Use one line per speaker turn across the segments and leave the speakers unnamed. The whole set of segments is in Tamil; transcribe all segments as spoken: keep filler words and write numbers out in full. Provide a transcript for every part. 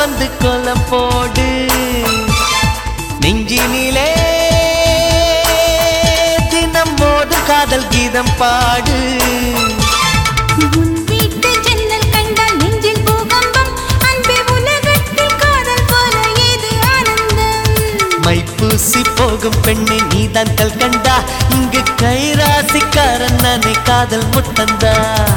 வந்து கோலம் போடு நெஞ்சினிலே தினம் மோதும் காதல் கீதம் பாடு மைப்பூசி போகும் பெண்ணை நீதான் கல்கண்டா இங்கு கைராசிக்காரன் நானே காதல் முத்தந்தா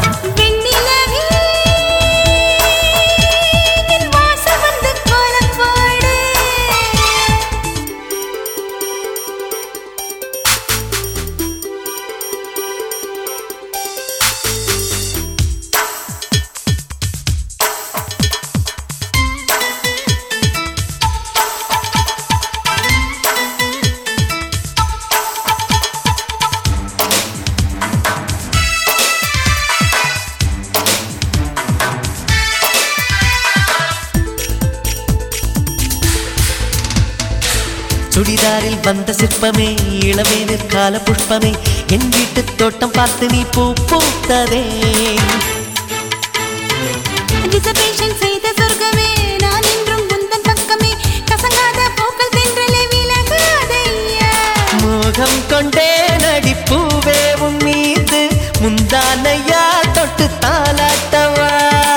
சுடிதாரில் வந்த சிற்பமே இளவேனிற் கால புஷ்பமே என் வீட்டு தோட்டம் பார்த்து நீ பூ பூத்ததே
செய்த சொர்க்கமே நான் என்றும் உந்தன் பக்கமே கசங்காத பூக்கள் தென்றலே விலகாதையா
மோகம் கொண்டே நடிப்பூவே உன் மீது முந்தானையா தொட்டு தாலாட்டவா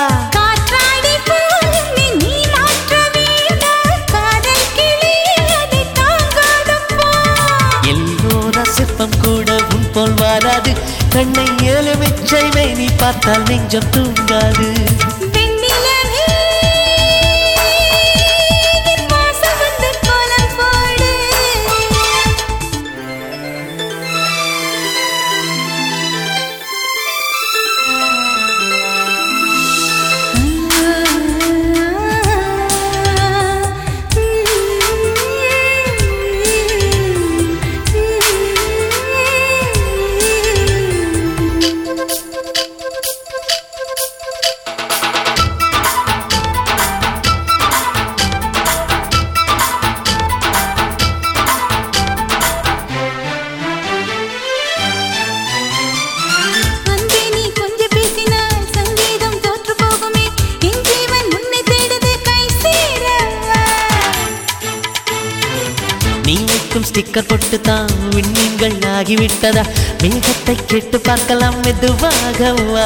சிற்பம் கூட உன் போல் வாராது கண்ணை எலுமிச்சை மேனி பார்த்தால் நெஞ்சம் தூங்காது ஸ்டிக்கர் போட்டு தான் விண்மீன்கள் ஆகிவிட்டதா மேகத்தை கேட்டு பார்க்கலாம் மெதுவாகவா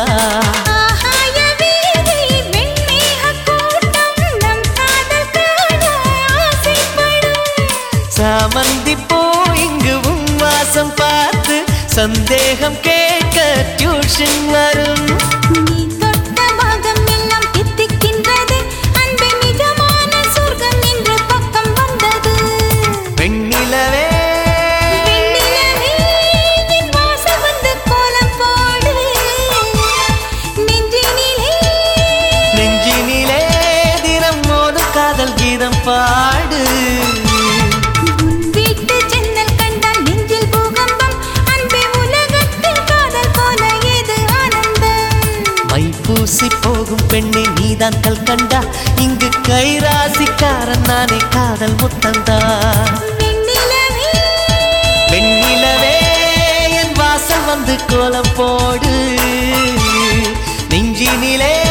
சாமந்தி போ இங்கு உன் வாசம் பார்த்து சந்தேகம் கேட்க டியூஷன் வரும் கீதம் பாடு
வீட்டு ஜன்னல் கண்டால் நெஞ்சில் பூகம்பம் அன்பே உலகத்தில் காதல் போல ஏது ஆனந்தம்
மைப்பூசி போகும் பெண்ணை நீதான் கல்கண்டா இங்கு கைராசிக்காரன் நானே காதல் முத்தந்தா
வெண்ணிலவே
வெண்ணிலவே என் வாசல் வந்து கோலம் போடு நெஞ்சினிலே